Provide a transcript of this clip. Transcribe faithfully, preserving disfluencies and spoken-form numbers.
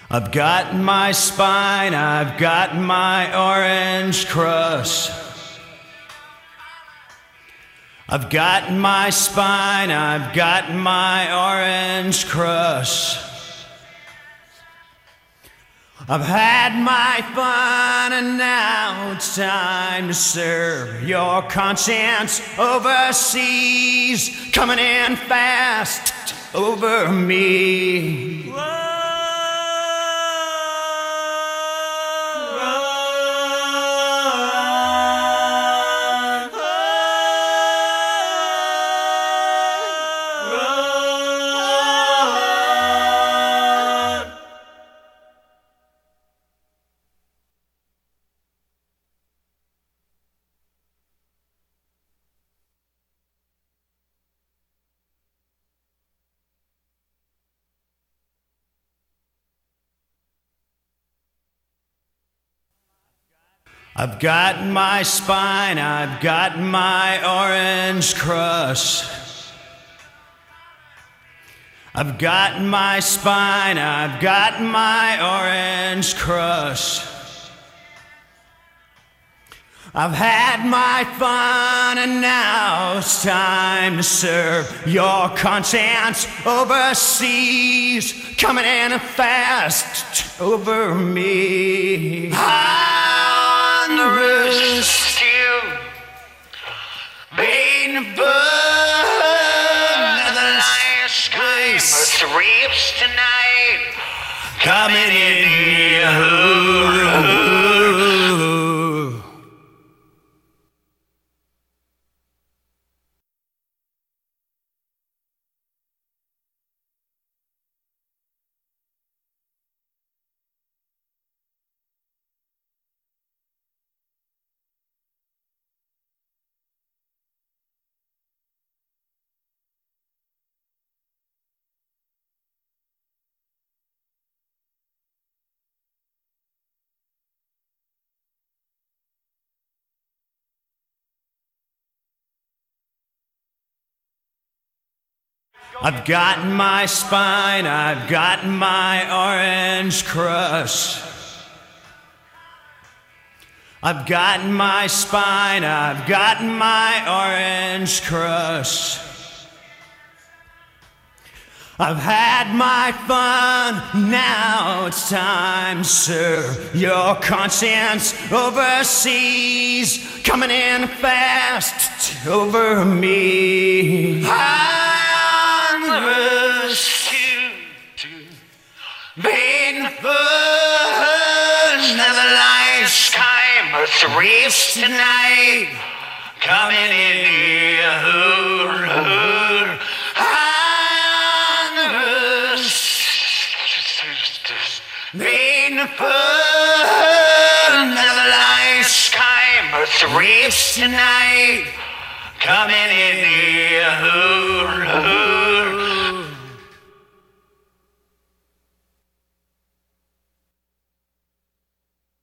I've got my spine, I've got my orange crush. I've got my spine, I've got my orange crush. I've had my fun and now it's time to serve your conscience overseas, coming in fast over me. Whoa. I've got my spine, I've got my orange crush. I've got my spine, I've got my orange crush. I've had my fun and now it's time to serve your conscience overseas, coming in fast over me. Honduras, you made a burn of the sky, trips tonight, coming in here. I've got my spine, I've got my orange crush. I've got my spine, I've got my orange crush. I've had my fun, now it's time to serve your conscience overseas, coming in fast over me. Honduras, being the first of the light sky, reefs tonight, coming in here. Honduras, being the first of the light sky, reefs tonight, coming in here.